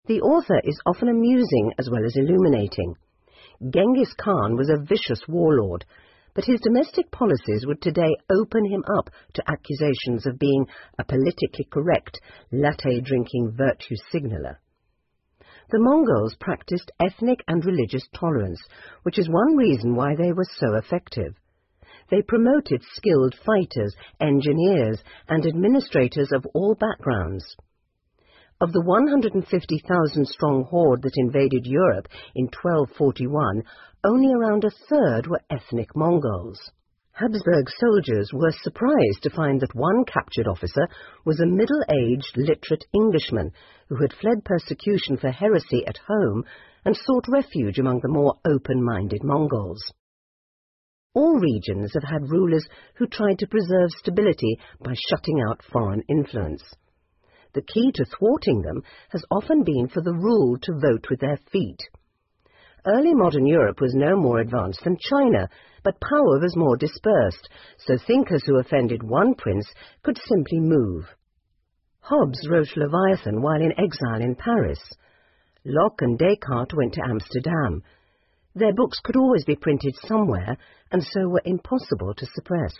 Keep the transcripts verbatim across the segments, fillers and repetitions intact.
The author is often amusing as well as illuminating. Genghis Khan was a vicious warlord, but his domestic policies would today open him up to accusations of being a politically correct, latte-drinking virtue signaller. The Mongols practiced ethnic and religious tolerance, which is one reason why they were so effective. They promoted skilled fighters, engineers, and administrators of all backgrounds. Of the one hundred fifty thousand strong horde that invaded Europe in twelve forty-one, only around a third were ethnic Mongols. Habsburg soldiers were surprised to find that one captured officer was a middle-aged, literate Englishman who had fled persecution for heresy at home and sought refuge among the more open-minded Mongols. All regions have had rulers who tried to preserve stability by shutting out foreign influence. The key to thwarting them has often been for the ruled to vote with their feet. Early modern Europe was no more advanced than China, but power was more dispersed, so thinkers who offended one prince could simply move. Hobbes wrote Leviathan while in exile in Paris. Locke and Descartes went to Amsterdam. Their books could always be printed somewhere, and so were impossible to suppress.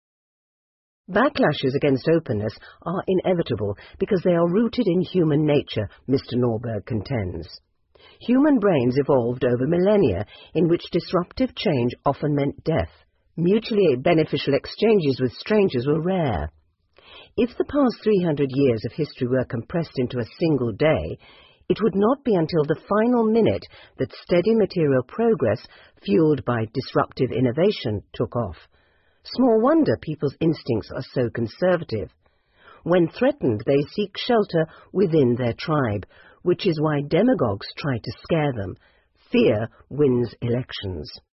Backlashes against openness are inevitable because they are rooted in human nature, Mister Norberg contends. Human brains evolved over millennia in which disruptive change often meant death. Mutually beneficial exchanges with strangers were rare. If the past three hundred years of history were compressed into a single day, it would not be until the final minute that steady material progress, fueled by disruptive innovation, took off. Small wonder people's instincts are so conservative. When threatened, they seek shelter within their tribe, which is why demagogues try to scare them. Fear wins elections.